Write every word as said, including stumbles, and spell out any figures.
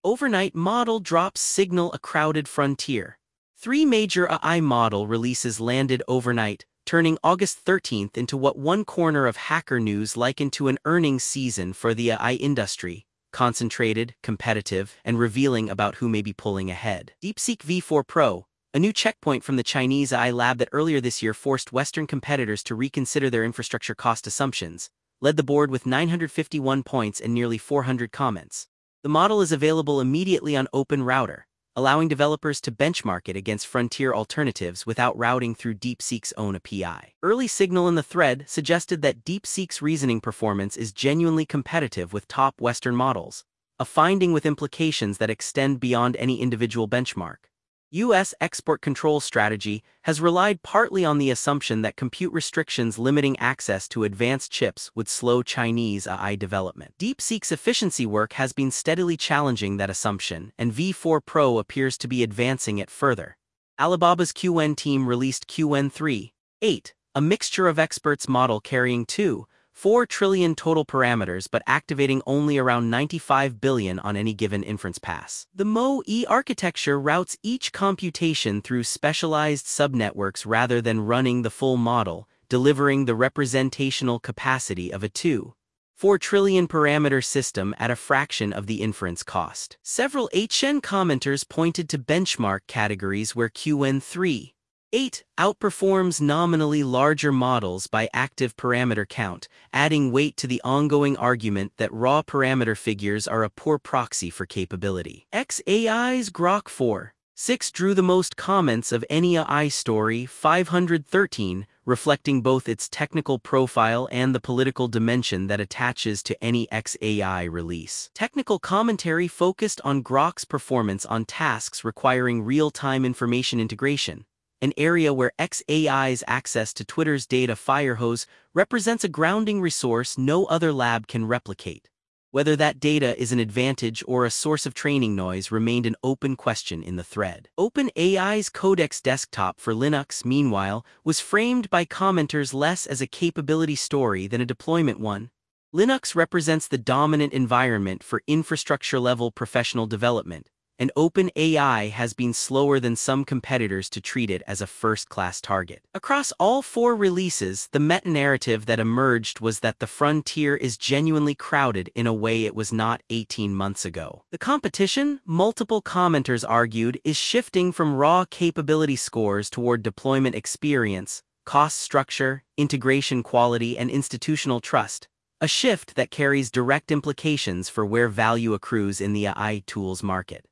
Overnight model drops signal a crowded frontier. Three major A I model releases landed overnight, turning August thirteenth into what one corner of Hacker News likened to an earnings season for the A I industry, concentrated, competitive, and revealing about who may be pulling ahead. DeepSeek V four Pro, a new checkpoint from the Chinese A I lab that earlier this year forced Western competitors to reconsider their infrastructure cost assumptions, led the board with nine hundred fifty-one points and nearly four hundred comments. The model is available immediately on OpenRouter, allowing developers to benchmark it against frontier alternatives without routing through DeepSeek's own A P I. Early signal in the thread suggested that DeepSeek's reasoning performance is genuinely competitive with top Western models, a finding with implications that extend beyond any individual benchmark. U S export control strategy has relied partly on the assumption that compute restrictions limiting access to advanced chips would slow Chinese A I development. DeepSeek's efficiency work has been steadily challenging that assumption, and V four Pro appears to be advancing it further. Alibaba's Q N team released Q N three point eight, a mixture of experts model carrying two point four trillion total parameters but activating only around ninety-five billion on any given inference pass. The M O E architecture routes each computation through specialized subnetworks rather than running the full model, delivering the representational capacity of a two point four trillion parameter system at a fraction of the inference cost. Several H N commenters pointed to benchmark categories where Q N three point eight outperforms nominally larger models by active parameter count, adding weight to the ongoing argument that raw parameter figures are a poor proxy for capability. xAI's Grok four point six drew the most comments of any A I story, five hundred thirteen, reflecting both its technical profile and the political dimension that attaches to any xAI release. Technical commentary focused on Grok's performance on tasks requiring real-time information integration, an area where xAI's access to Twitter's data firehose represents a grounding resource no other lab can replicate. Whether that data is an advantage or a source of training noise remained an open question in the thread. OpenAI's Codex Desktop for Linux, meanwhile, was framed by commenters less as a capability story than a deployment one. Linux represents the dominant environment for infrastructure-level professional development, and OpenAI has been slower than some competitors to treat it as a first-class target. Across all four releases, the meta-narrative that emerged was that the frontier is genuinely crowded in a way it was not eighteen months ago. The competition, multiple commenters argued, is shifting from raw capability scores toward deployment experience, cost structure, integration quality, and institutional trust, a shift that carries direct implications for where value accrues in the A I tools market.